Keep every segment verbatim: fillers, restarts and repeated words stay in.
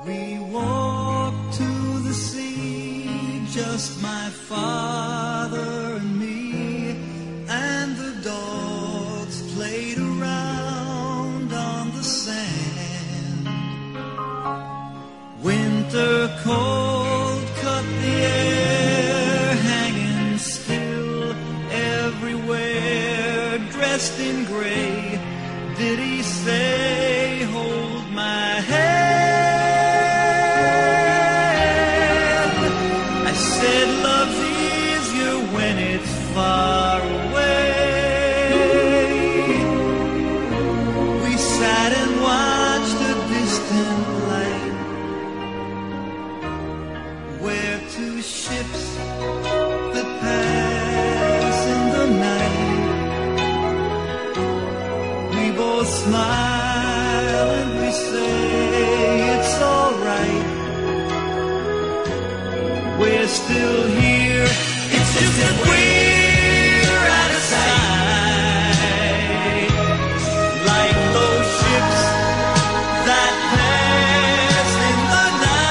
We walked to the sea, just my father and me, and the dogs played around on the sand. Winter cold cut the air, hanging still everywhere, dressed in gray. Did he say, hold my hand? I said, love's easier when it's far away. We sat and watched a distant light, where two ships that pass in the night. We both smile and we say it's all right. We're still here. It's just that we're out of sight, like those ships that pass in the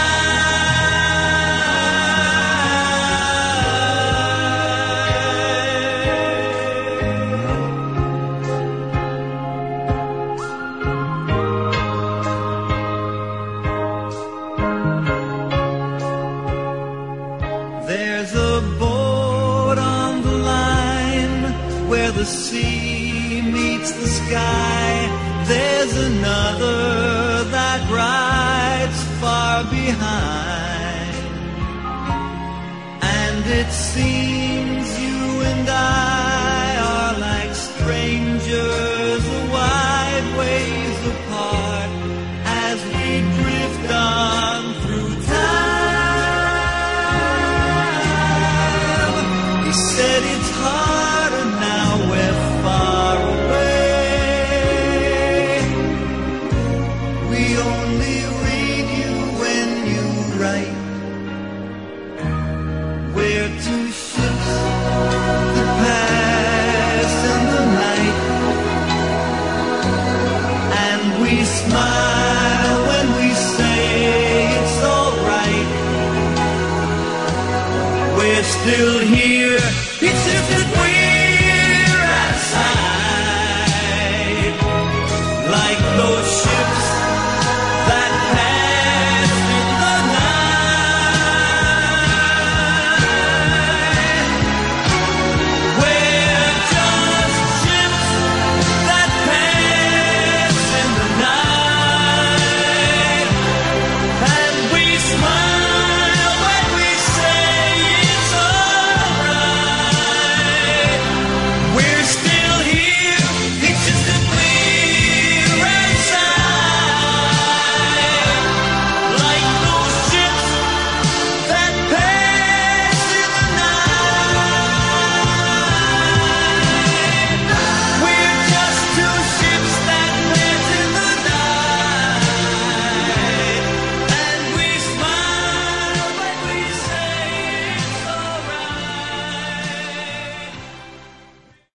There's a boat on the line where the sea meets the sky. There's another that rides far behind. And it seems you and I are like strangers a wide ways apart as we drift on through time. He said it's harder now we're far away. We only read you when you write. We're two ships that pass in the night, and we smile when we say it's all right. We're still here. It's just that we